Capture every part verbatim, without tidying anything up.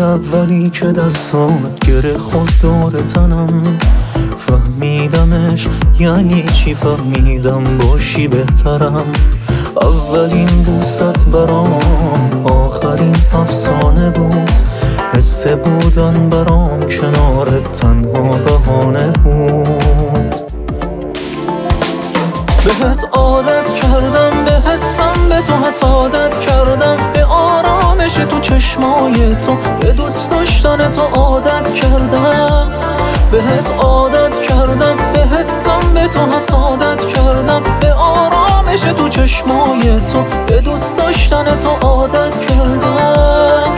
اولی که دستات گره خود دور تنم، فهمیدمش یعنی چی، فهمیدم باشی بهترم. اولین بوست برام آخرین افسانه بود، حس بودن برام کنارت تنها بهانه بود. بهت عادت کردم، به حسم به تو حسادت کردم، به آرامش تو چشمای تو، به دوست داشتن تو عادت کردم. بهت عادت کردم، به حسم به تو حسادت کردم، به آرامش تو چشمای تو، به دوست داشتن تو عادت کردم.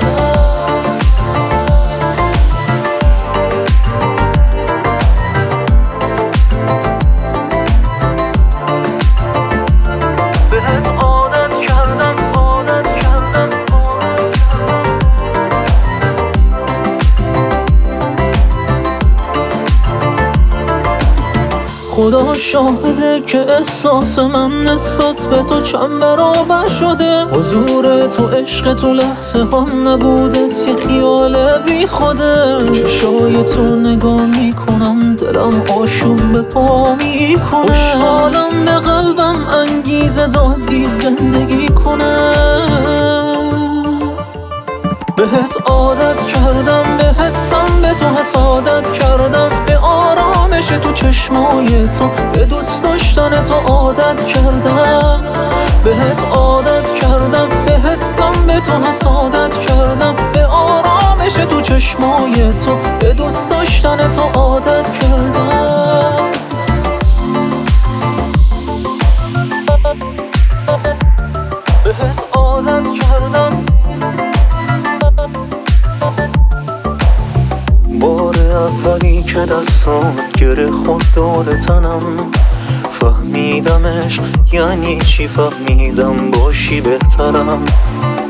خدا شاهده که احساس من نسبت به تو چند برابر شده. حضور تو، عشق تو، لحظه هم نبودت یه خیال بی خوده. چشای تو نگاه میکنم، دلم آشوب به پا میکنه. خوشحالم به قلبم انگیزه دادی زندگی کنه. بهت عادت کردم، به حسم به تو حسادت کردم، به آرامش تو چشمای تو، به دوست داشتن تو عادت کردم. بهت عادت کردم، به حسم به تو حسادت کردم، به آرامش تو چشمای تو، به دوست داشتن تو عادت کردم. بهت عادت کردم. بار اولی که دستات گره خود دور تنم، فهمیدمش یعنی چی، فهمیدم باشی بهترم.